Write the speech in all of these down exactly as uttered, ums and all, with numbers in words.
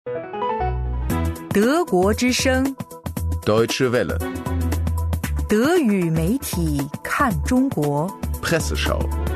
德国之声 Deutsche Welle 德语媒体看中国 Presseschau。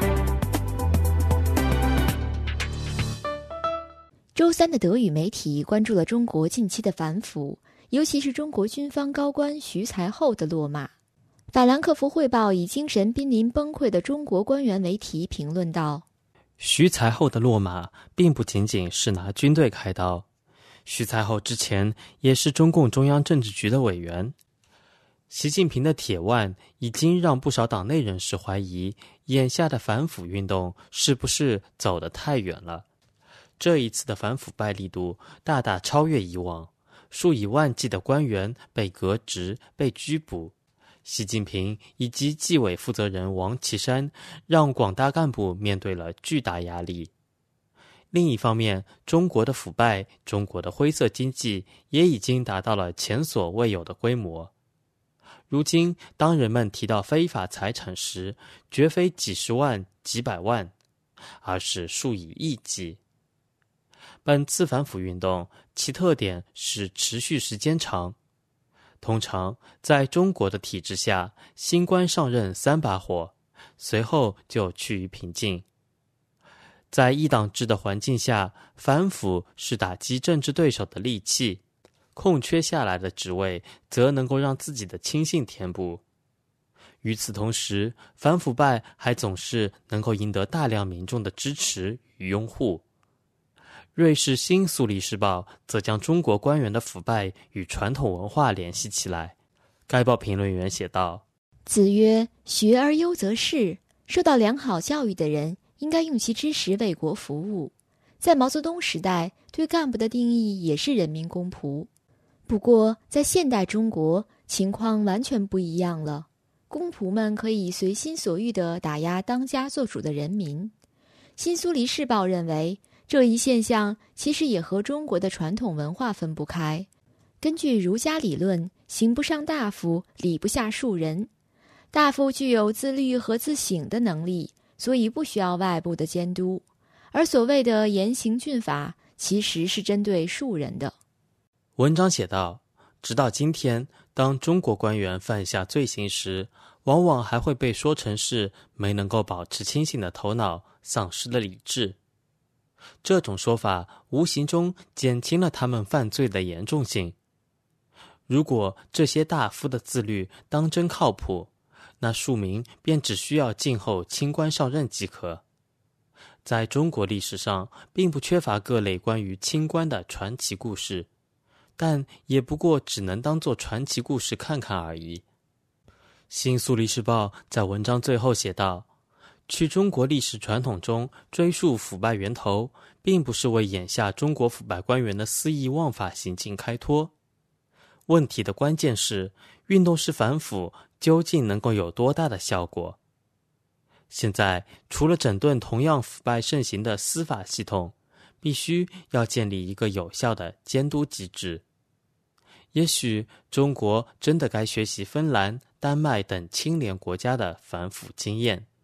周三的德语媒体关注了中国近期的反腐，尤其是中国军方高官徐才厚的落马。法兰克福汇报以精神濒临崩溃的中国官员为题评论道， 徐才厚的落马并不仅仅是拿军队开刀，徐才厚之前也是中共中央政治局的委员。习近平的铁腕已经让不少党内人士怀疑，眼下的反腐运动是不是走得太远了。这一次的反腐败力度大大超越以往，数以万计的官员被革职、被拘捕。习近平以及纪委负责人王岐山让广大干部面对了巨大压力。另一方面，中国的腐败、中国的灰色经济也已经达到了前所未有的规模。如今，当人们提到非法财产时，绝非几十万、几百万，而是数以亿计。本次反腐运动其特点是持续时间长。通常在中国的体制下，新官上任三把火，随后就趋于平静。在一党制的环境下，反腐是打击政治对手的利器，空缺下来的职位则能够让自己的亲信填补。与此同时，反腐败还总是能够赢得大量民众的支持与拥护。瑞士新苏黎世报则将中国官员的腐败与传统文化联系起来。该报评论员写道： 子曰，学而优则仕，受到良好教育的人应该用其知识为国服务。在毛泽东时代，对干部的定义也是人民公仆。不过在现代中国，情况完全不一样了，公仆们可以随心所欲地打压当家做主的人民。新苏黎世报认为，这一现象其实也和中国的传统文化分不开。根据儒家理论，刑不上大夫，礼不下庶人。大夫具有自律和自省的能力，所以不需要外部的监督。而所谓的严刑峻法，其实是针对庶人的。 文章写道，直到今天，当中国官员犯下罪行时，往往还会被说成是没能够保持清醒的头脑，丧失了理智。这种说法无形中减轻了他们犯罪的严重性。如果这些大夫的自律当真靠谱，那庶民便只需要静候清官上任即可。在中国历史上，并不缺乏各类关于清官的传奇故事，但也不过只能当作传奇故事看看而已。新苏黎世报在文章最后写道，去中国历史传统中追溯腐败源头，并不是为眼下中国腐败官员的肆意枉法行径开脱。问题的关键是，运动式反腐究竟能够有多大的效果？现在，除了整顿同样腐败盛行的司法系统，必须要建立一个有效的监督机制。也许中国真的该学习芬兰、丹麦等清廉国家的反腐经验。